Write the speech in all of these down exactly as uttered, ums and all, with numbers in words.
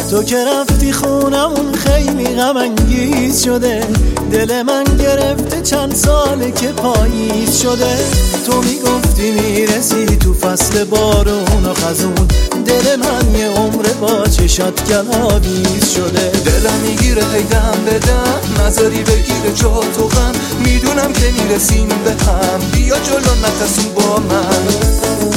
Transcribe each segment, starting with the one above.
تو که رفتی خونمون خیلی غم انگیز شده، دل من گرفته چند ساله که پاییز شده. تو میگفتی میرسی تو فصل بارون و خزون، دل من یه عمر با چشات گلاویز شده. دلم میگیره هیدم بدم، نظری بگیره جا تو غم، میدونم که میرسیم به هم، بیا جلو نترسون با من.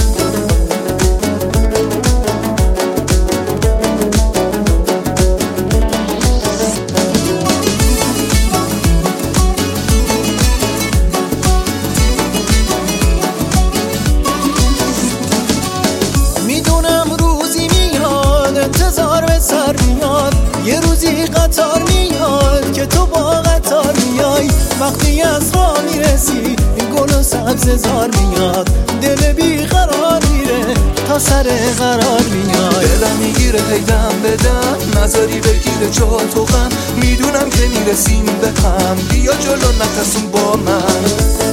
یه روزی قطار میاد که تو با قطار میای، وقتی از راه میرسی گل و سبز زار میاد، دل بی قرار میره تا سر قرار میاد. دلم میگیره هیدم بدم، نظری بگیره جا تو غم، میدونم که میرسیم به هم، بیا جلو نترسون با من.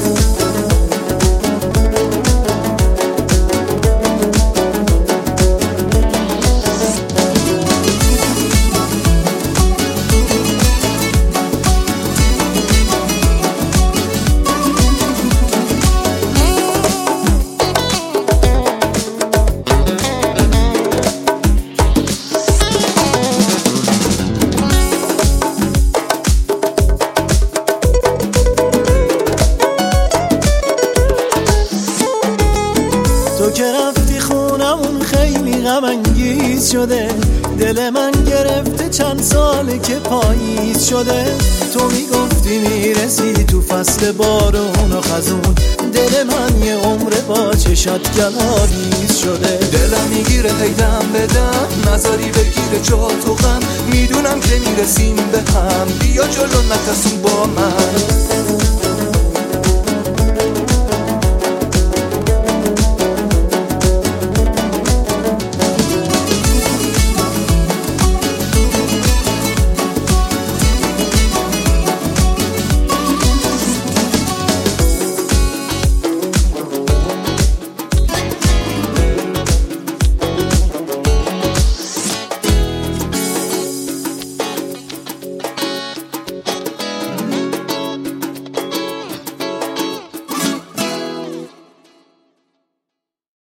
تو که رفتی خونمون خیلی غم انگیز شده، دل من گرفته چند ساله که پاییز شده. تو میگفتی میرسی تو فصل بارون و خزون، دل من یه عمر با چشات گلاویز شده. دلم میگیره هیدم بدم، نظری بگیره جا تو غم، میدونم که میرسیم به هم، بیا جلو نترسون با من.